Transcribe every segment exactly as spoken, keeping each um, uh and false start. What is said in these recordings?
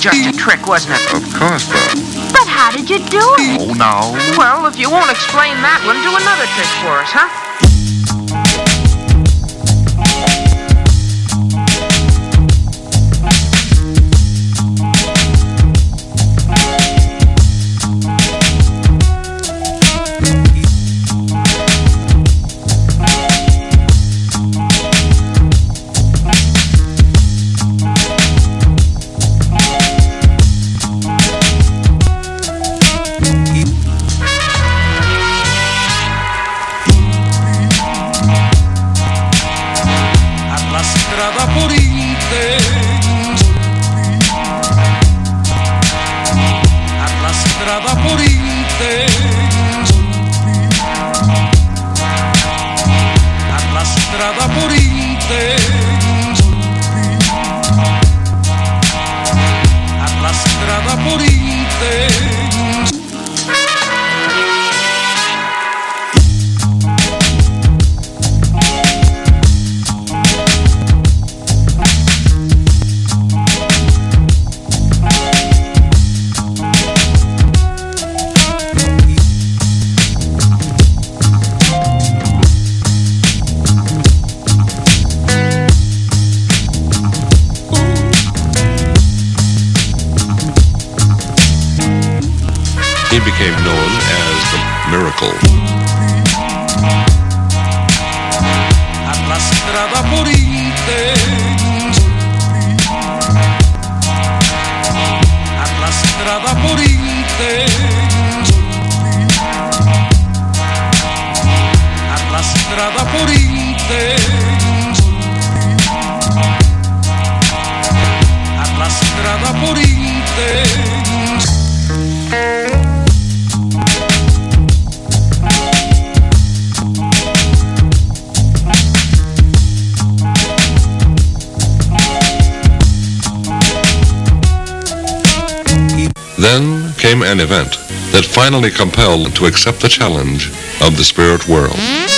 just a trick, wasn't it? Of course, though. But how did you do it? Oh, no. Well, if you won't explain that one, do another trick for us, huh? He became known as the Miracle. Arrastrada por intenso, arrastrada por intenso, arrastrada por intenso, arrastrada por intenso. Then came an event that finally compelled to accept the challenge of the spirit world.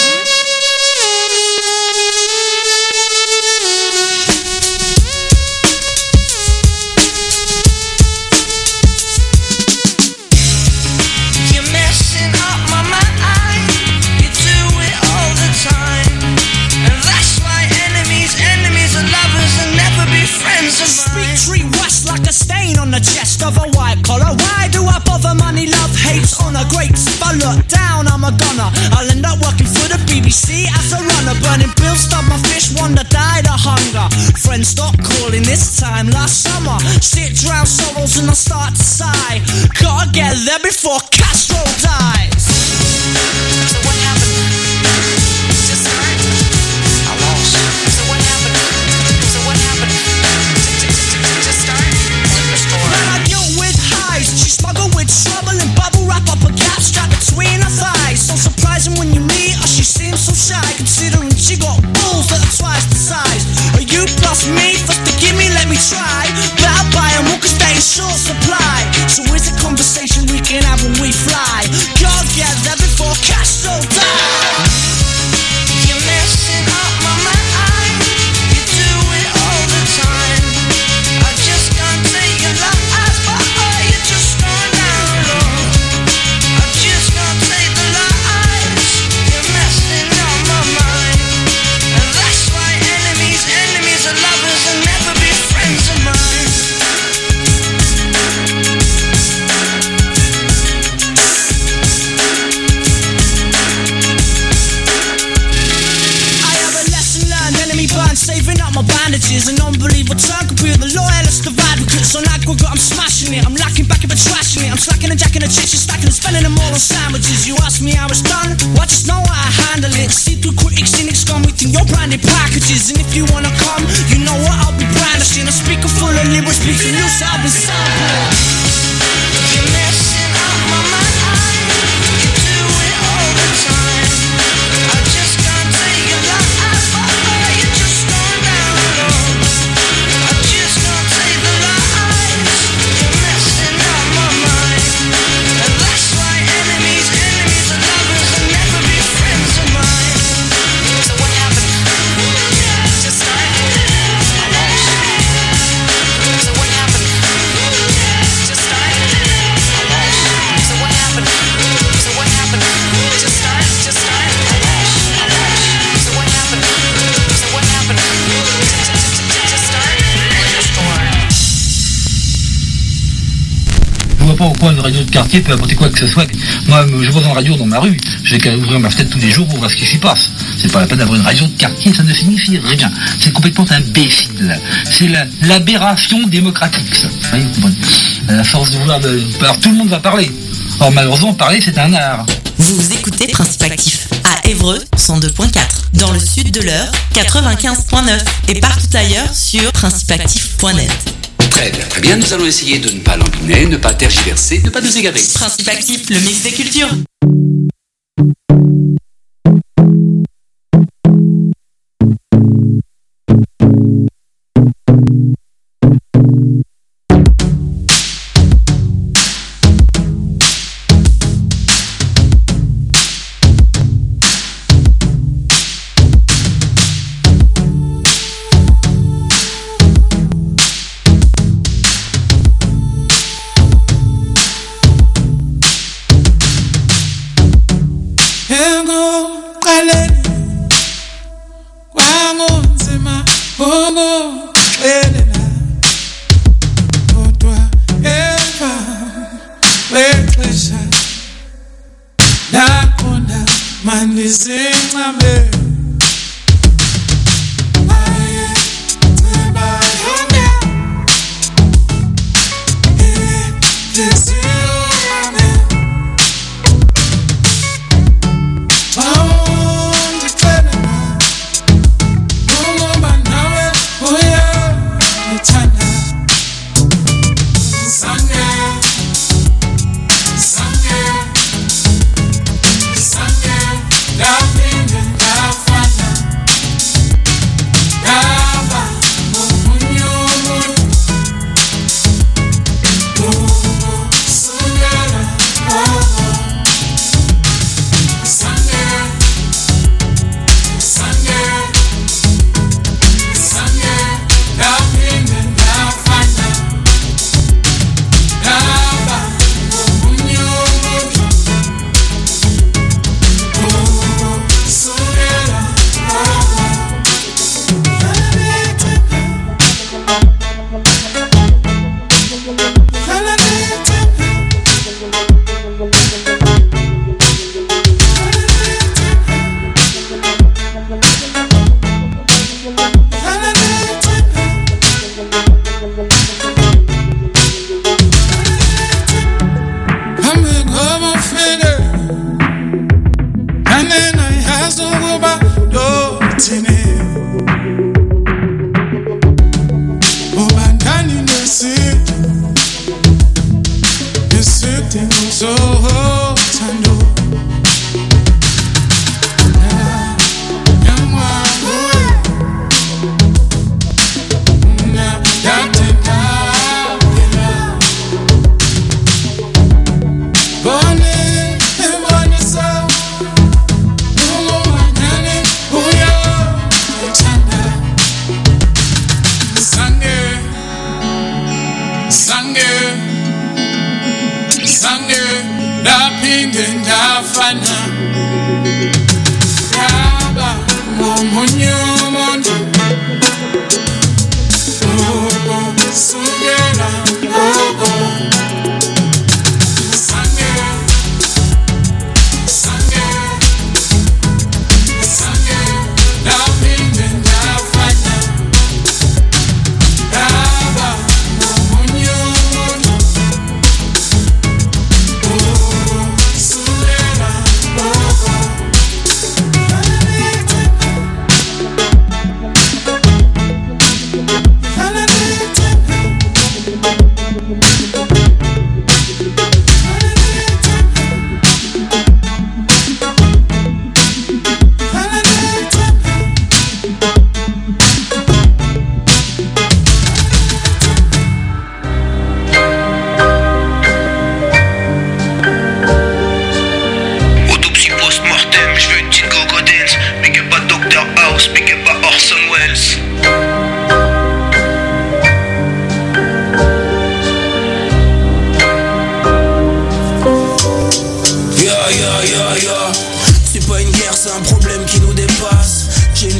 I'll end up working for the B B C as a runner, burning bills, stop my fish, wonder died of hunger. Friends stop calling this time last summer. Sit drown sorrows and I start to sigh. Gotta get there before Castro dies. So what happened? Just start. I lost. So what happened? So what happened? Just start. Man, I deal with highs. She smuggled with trouble and bubble wrap up a gap strap between her thighs. So surprising when you meet her, she seems so shy, considering she got balls that are twice the size. Are you plus me? First to give me, let me try. Better buy them all cause they in short supply. So it's a conversation we can have when we fly. Gotta get there before Castro dies. You're messing up my mind. You do it all the time. I just can't take your lies, but are you just going down low? I just can't take the lies. You're messing up my mind. And that's why enemies, enemies are lovers and never be friends of mine. I have a lesson learned, enemy burn, saving up my bandages. An unbelievable turn could be the loyalist of advocates. On aggregate, I'm smashing it. I'm lacking back but trashing it. I'm slacking and jacking the chicks, stacking and spending them all on sandwiches. You ask me how it's done, well, I just know how I handle it. See through critics, cynics come within your branded packages. And if you wanna come, you know what, I'll be brandishing. A speaker full of lyrics, speaking loose, I'll be sampling. You're messing up my mind. You do it all the time. I just can't take your lies, but are you just going down low? I just can't take the lies. You're messing up my mind. And that's why enemies, enemies are lovers and never be friends of mine. So what happened? Just start. I lost. So what happened? radio de quartier peut apporter quoi que ce soit. Moi, je vois une radio dans ma rue, je vais qu'à ouvrir ma fenêtre tous les jours pour voir ce qui s'y passe. C'est pas la peine d'avoir une radio de quartier, ça ne signifie rien. C'est complètement imbécile. C'est la, l'aberration démocratique, ça. Vous voyez, à la force de vouloir... De... Alors tout le monde va parler. Or malheureusement, parler, c'est un art. Vous écoutez Principe Actif à Évreux cent deux point quatre, dans le sud de l'Eure quatre-vingt-quinze point neuf et partout ailleurs sur principe actif point net. Très bien, très bien, nous allons essayer de ne pas l'embiner, ne pas tergiverser, ne pas nous égarer. Principe Actif, le mix des cultures.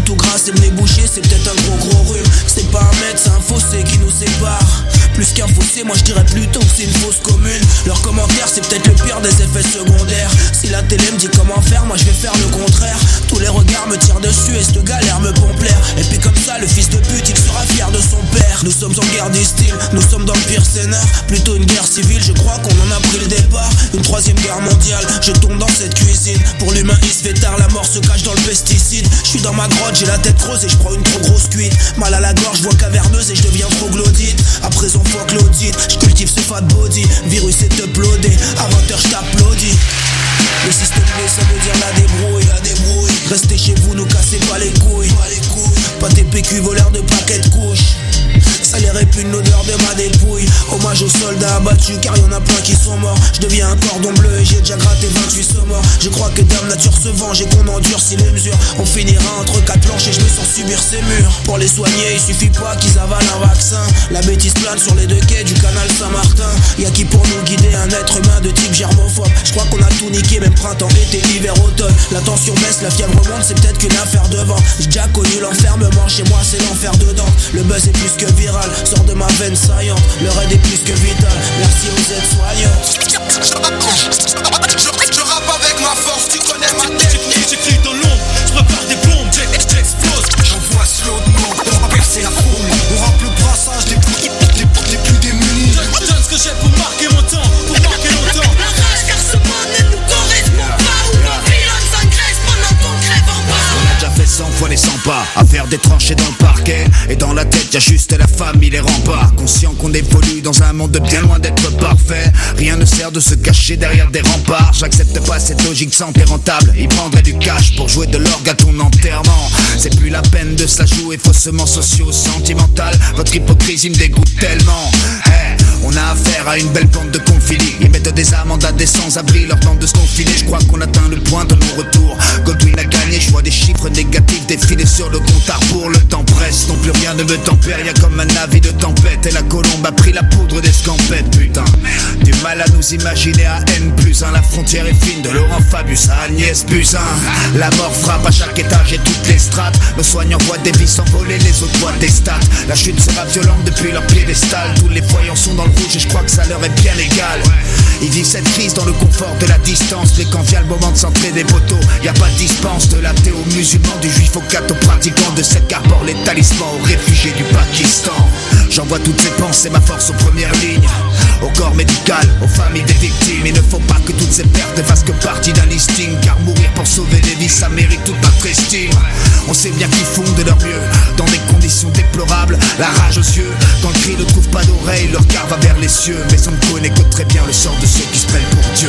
C'est peut-être un gros gros rhume. C'est pas un mètre, c'est un fossé qui nous sépare. Plus qu'un fossé C, moi je dirais plutôt que c'est une fausse commune. Leurs commentaires c'est peut-être le pire des effets secondaires. Si la télé me dit comment faire, moi je vais faire le contraire. Tous les regards me tirent dessus et cette galère me pompe l'air. Et puis comme ça le fils de pute il sera fier de son père. Nous sommes en guerre du style, nous sommes dans le pire scénar. Plutôt une guerre civile, je crois qu'on en a pris le départ. Une troisième guerre mondiale, je tombe dans cette cuisine. Pour l'humain il se fait tard, la mort se cache dans le pesticide. Je suis dans ma grotte, j'ai la tête creuse et je prends une trop grosse cuite. Mal à la gorge, voix caverneuse et je deviens troglodyte. À présent fuck l'audit, je cultive ce fat body. Virus est uploadé, à vingt heures je t'applaudis. Le système B ça veut dire la débrouille, la débrouille. Restez chez vous, nous cassez pas les couilles, pas les couilles. Pas tes P Q voleurs de paquets de couches. Ça les répugne l'odeur de ma dépouille. Hommage aux soldats abattus car y'en a plein qui sont morts. Je deviens un cordon bleu et j'ai déjà gratté vingt-huit morts. Je crois que Dame Nature se venge et qu'on endurcit les mesures. On finira entre quatre planches et je me sens subir ces murs. Pour les soigner il suffit pas qu'ils avalent un vaccin. La bêtise plane sur les deux quais du canal Saint-Martin. Y'a qui pour nous guider un être humain de type germophobe. Je crois qu'on a tout niqué, même printemps, été, hiver, automne. La tension baisse, la fièvre monte, c'est peut-être qu'une affaire de vent. J'ai déjà connu l'enfermement, chez moi c'est l'enfer dedans. Le buzz est plus que viral, sort de ma veine saillante. Le raid est plus que vital, merci aux aides-soignants. Je rappe avec ma force, tu connais ma technique. J'écris dans l'ombre, je prépare des bombes, j'explose. J'envoie slow de mots, on va percer la foule. On rappe le brassage des plus, des, des plus démunis. Je donne ce que j'ai pour marquer mon temps, pour marquer longtemps. La rage car ce monde ne nous correspond pas. Où nos pilotes s'engraissent pendant qu'on crève en bas. On a déjà fait cent fois les cent pas, à faire des tranchées dans le parquet. Et dans la tête y'a juste la famille, les remparts. Conscient qu'on évolue dans un monde bien loin d'être parfait. Rien ne sert de se cacher derrière des remparts. J'accepte pas cette logique de santé rentable. Il prendrait du cash pour jouer de l'orgue à ton enterrement. C'est plus la peine de se la jouer faussement socio-sentimental. Votre hypocrisie me dégoûte tellement. Hey, on a affaire à une belle bande de confilis. Ils mettent des amendes à des sans-abri, leur bande de se confiler. Je crois qu'on atteint le point de non-retour. Godwin a gagné, je vois des chiffres négatifs défiler sur le compte à rebours. Le temps presse, non plus rien ne me tempère. Y'a comme un avis de tempête. Et la colombe a pris la poudre des scampettes. Putain, du mal à nous imaginer à N plus un. La frontière est fine de Laurent Fabius à Agnès Buzyn. La mort frappe à chaque étage et toutes les strates. Nos soignants voient des vies s'envoler, les autres voient des stats. La chute sera violente depuis leur piédestal. Tous les voyants sont dans le rouge et je crois que ça leur est bien égal. Ils vivent cette crise dans le confort de la distance. Mais quand vient le moment de centrer des poteaux, y a pas de dispense. De l'athée aux musulmans, du juif au catho pratiquant, de celle qui arbore les talismans aux réfugiés du Pakistan. J'envoie toutes ces pensées, ma force aux premières lignes. Au corps médical, aux familles des victimes. Il ne faut pas que toutes ces pertes ne fassent que partie d'un listing. Car mourir pour sauver des vies, ça mérite toute notre estime. On sait bien qu'ils font de leur mieux dans des conditions déplorables. La rage aux yeux, quand le cri ne trouve pas d'oreille, leur regard va vers les cieux. Mais on ne connaît que très bien le sort de ceux qui se prennent pour Dieu.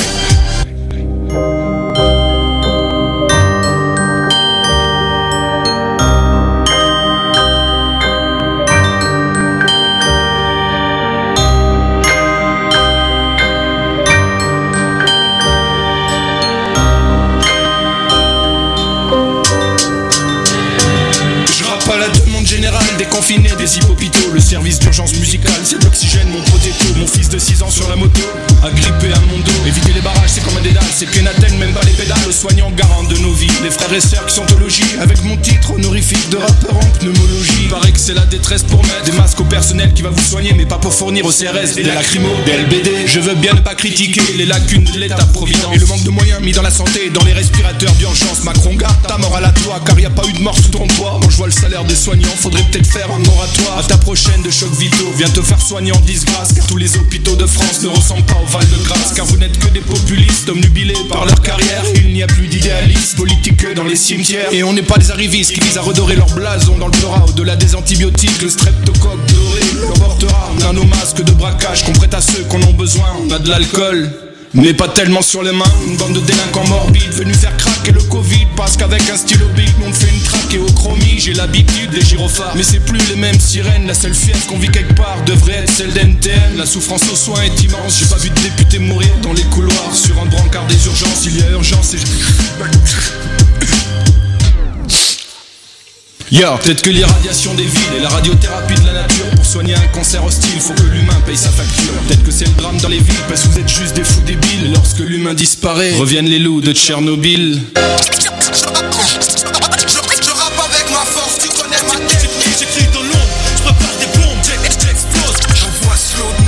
Déconfiné des hippopitaux, le service d'urgence musicale, c'est de l'oxygène, mon potato. Mon fils de six ans sur la moto, agrippé à mon dos. Éviter les barrages, c'est comme un dédale, c'est Kenaten, même pas les pédales. Le soignant garant de nos vies, les frères et sœurs qui sont au logis. Avec mon titre honorifique de rappeur en pneumologie. Paraît que c'est la détresse pour mettre des masques au personnel qui va vous soigner, mais pas pour fournir au C R S des lacrymos, des L B D. Je veux bien ne pas critiquer les lacunes de l'état-providence et le manque de moyens mis dans la santé, dans les respirateurs d'urgence. Macron garde ta mort à la toi, car y a pas eu de mort sous ton toit. Quand je vois le salaire des soignants, faudrait peut-être faire un moratoire. À ta prochaine de choc vitaux, viens te faire soigner en disgrâce. Car tous les hôpitaux de France ne ressemblent pas au Val-de-Grâce. Car vous n'êtes que des populistes, obnubilés par leur carrière. Il n'y a plus d'idéalistes politiques que dans les cimetières. Et on n'est pas des arrivistes qui visent à redorer leur blason dans le pleurat. Au-delà des antibiotiques, le streptocoque doré l'emportera. On a nos masques de braquage qu'on prête à ceux qu'on a besoin. On a de l'alcool, mais pas tellement sur les mains. Une bande de délinquants morbides venus faire craquer le Covid. Parce qu'avec un stylo bic, nous on fait une traque et au chromie. J'ai l'habitude des gyrophares, mais c'est plus les mêmes sirènes. La seule fièvre qu'on vit quelque part devrait être celle d'N T M. La souffrance aux soins est immense. J'ai pas vu de député mourir dans les couloirs. Sur un brancard des urgences, il y a urgence et je... Yo, peut-être que l'irradiation des villes et la radiothérapie de la nature pour soigner un cancer hostile, faut que l'humain paye sa facture. Peut-être que c'est le drame dans les villes parce que vous êtes juste des fous débiles. Et lorsque l'humain disparaît, reviennent les loups de Tchernobyl. Je rappe avec ma force, tu connais ma technique. J'écris dans l'ombre, je prépare des bombes, j'explose. J'envoie slow.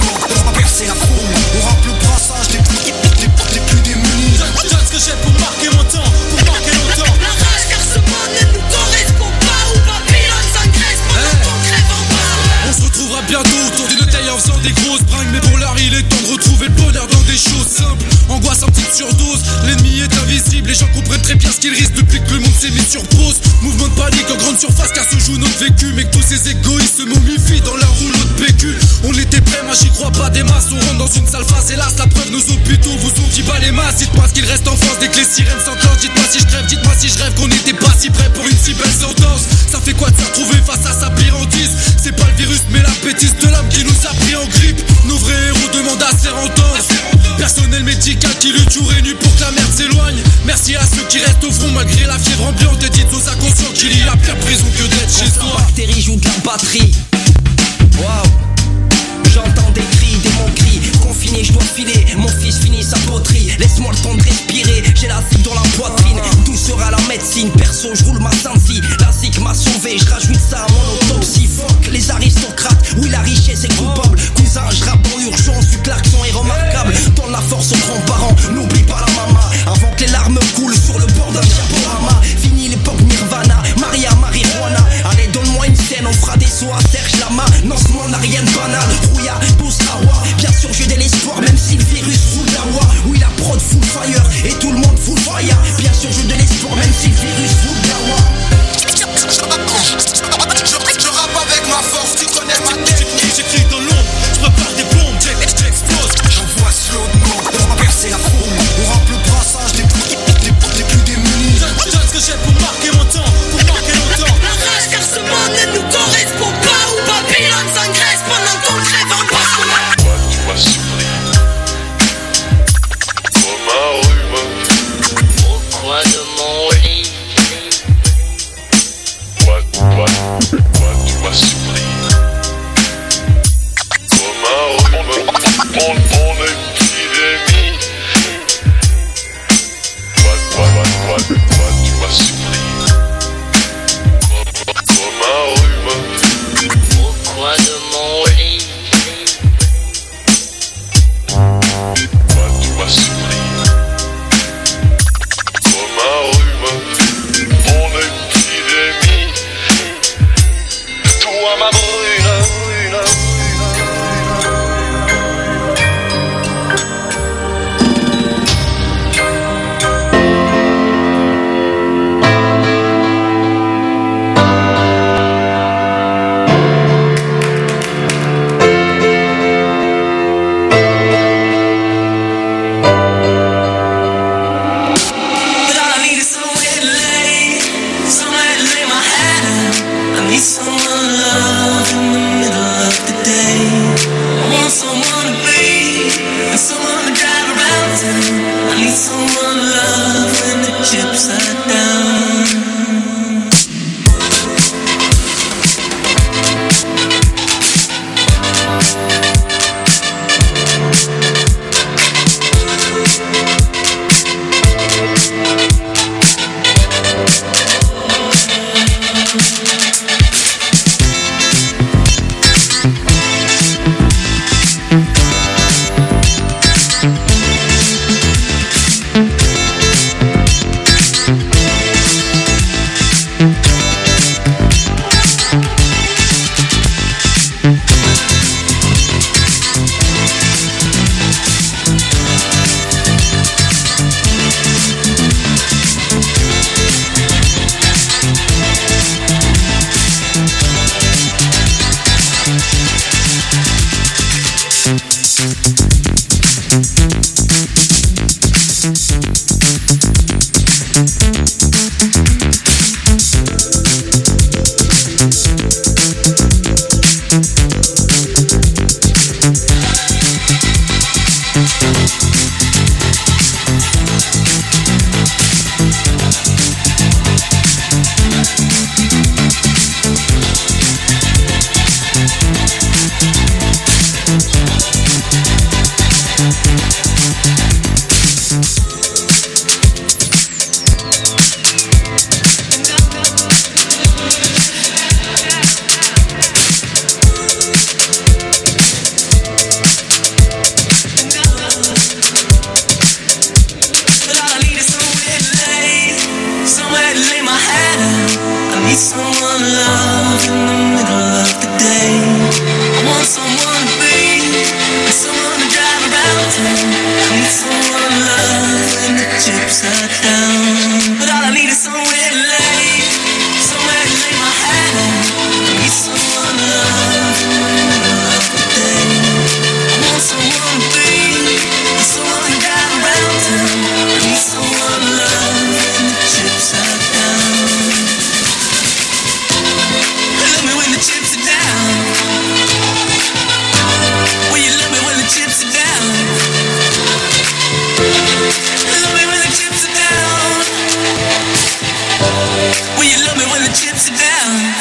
surdose. L'ennemi est invisible, les gens comprennent très bien ce qu'ils risquent depuis que le monde s'est mis sur pause. Mouvement de panique en grande surface car se joue notre vécu. Mais que tous ces égoïstes se momifient dans leur rouleau de P Q. On était prêts, moi j'y crois pas des masses. On rentre dans une sale face, hélas la preuve, nos hôpitaux vous ont dit pas les masses. Dites-moi ce qu'il reste en France dès que les sirènes s'enclenchent. Dites-moi si je rêve, dites-moi si je rêve qu'on n'était pas si prêt pour une si belle sentence. Ça fait quoi de se retrouver face à sa pire hantise? C'est pas le virus mais la bêtise de l'homme qui nous a pris en grippe. Nos vrais héros demandent à se faire entendre. Personnel médical qui lutte jour et nuit pour que la merde s'éloigne. Merci à ceux qui restent au front malgré la fièvre ambiante. Et dites aux inconscients qu'il y a pire prison que d'être chez soi. Bactéries jouent de la batterie. Waouh. J'entends des cris, des mots cris. Confiné, je dois filer. Mon fils finit sa poterie. Laisse-moi le temps de respirer. J'ai la cible dans la poitrine. D'où sera la médecine? Perso, je roule ma Sansi. La zik m'a sauvé. Je rajoute ça à mon autopsie. Fuck les aristocrates. Oui, la richesse est coupable. Cousin, je rappe dans l'urgence. Du klaxon est remarquable. Donne la force aux grands-parents. N'oublie pas la maman. Avant que les larmes coulent sur le bord d'un diaporama. Fini l'époque Nirvana. Maria, marijuana. Allez, donne-moi une scène. On fera des sauts à Serge Lama. Non, ce monde n'a rien de banal. Rouilla, Bousrawa. Bien sûr, j'ai de l'espoir. Même si le virus fout la loi. Oui, la prod full fire. Et tout le monde full fire. Bien sûr, j'ai de l'espoir. Même si le virus fout la loi. Je rappe avec ma force. Tu connais ma technique. J'écris dans l'ombre. Je prépare des bombes. J'explose. J'envoie slow de mort. On va percer la foule. On rampe le brassage des plus, des, des plus démunis. Je donne ce que j'ai pour marquer mon temps. Pour marquer longtemps. La rage car ce monde ne nous correspond pas. Ou Babylone s'engraisse pendant qu'on crève en bas. Toi, tu m'as surpris. Dans ma rumeur. Au coin de mon lit. Toi, toi, toi, tu m'as surpris. Dans ma rumeur. Mon, mon épidémie. Toi, toi, toi, toi, toi, tu m'as surpris. Dans ma rumeur. Au coin de mon lit. Toi, tu m'as surpris. Dans ma rumeur. Mon épidémie. Toi, ma brune, brune, brune. But all I need is somewhere to lay, somewhere to lay my head down. I need someone to love in the middle of the day. I want someone to be, and someone to drive around town. I need someone to love when the chips are down. chips are down. But all I need is somewhere to lay, somewhere to lay my head. I need someone to love, love today. I want someone to be, someone to guide around town. I need someone to love when the chips are down. Love me when the chips are down. Will you love me when the chips are down? Love me when the chips are down. Will you love me when the chips are down?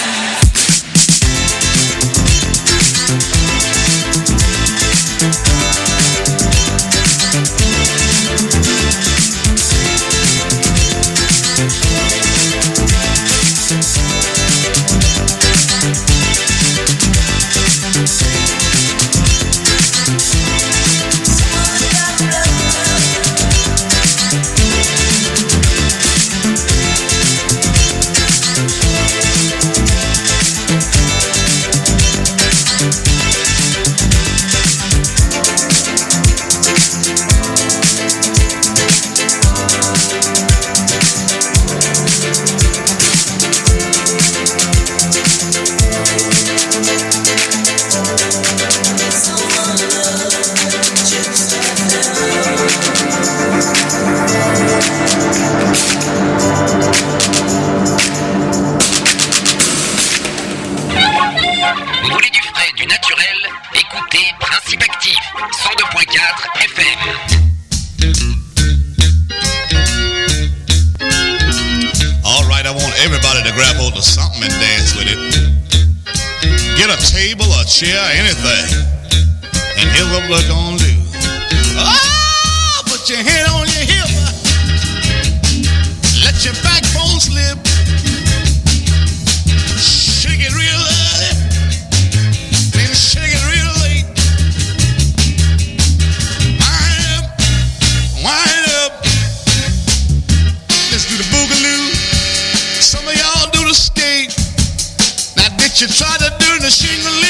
Chair, anything, and here's what we're gonna do. Oh, put your hand on your hip, let your backbone slip, shake it real early, then shake it real late. Wind up, wind up, let's do the boogaloo. Some of y'all do the skate. Now did you try to do the shingling?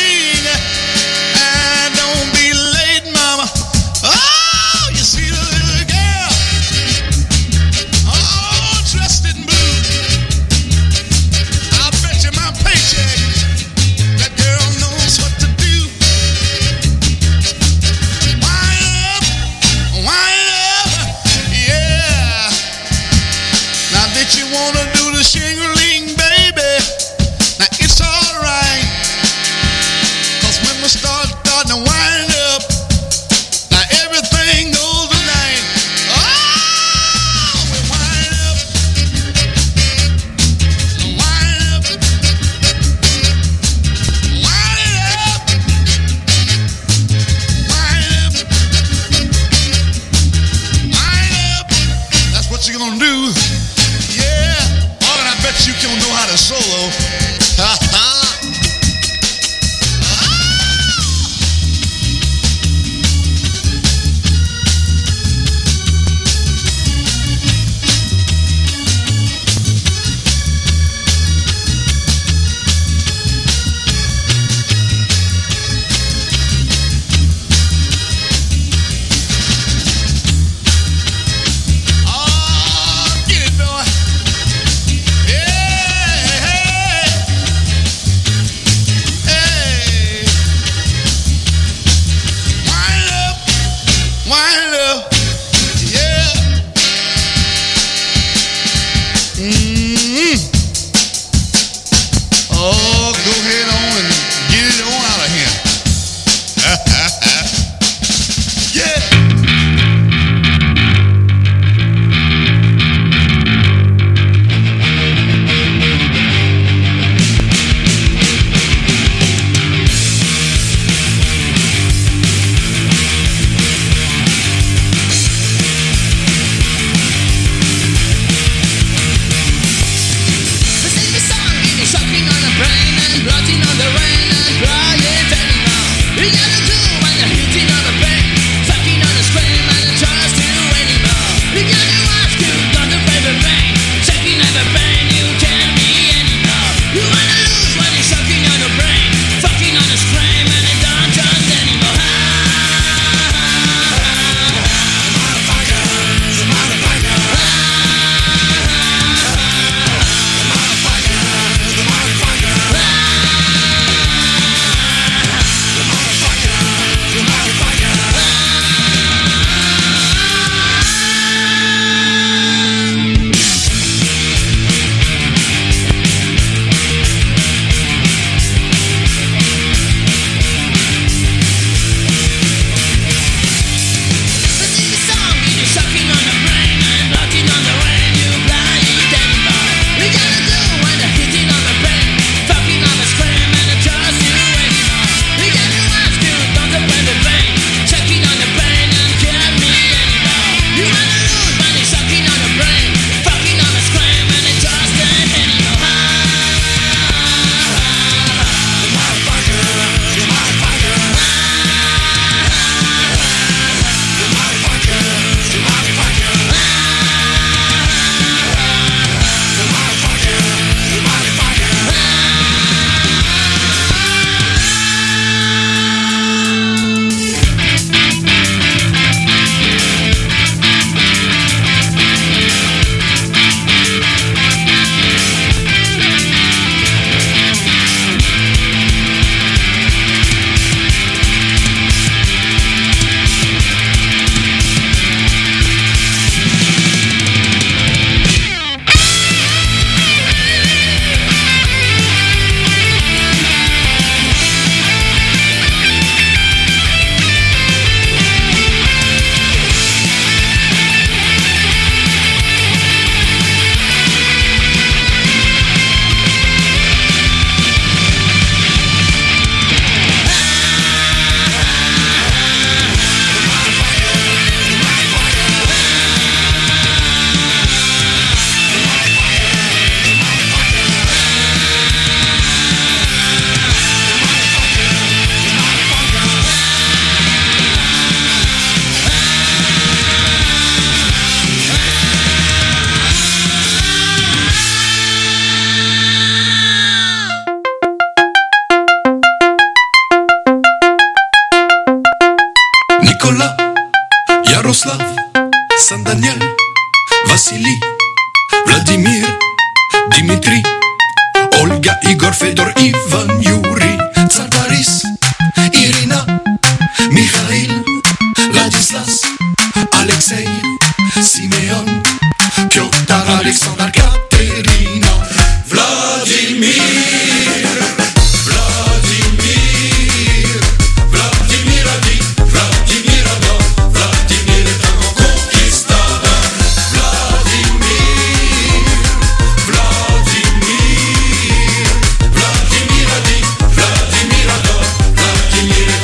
Yaroslav, San Daniel, Vassili, Vladimir, Dimitri, Olga, Igor, Fedor, Ivan, Yuri, Tsar Boris, Irina, Mikhail,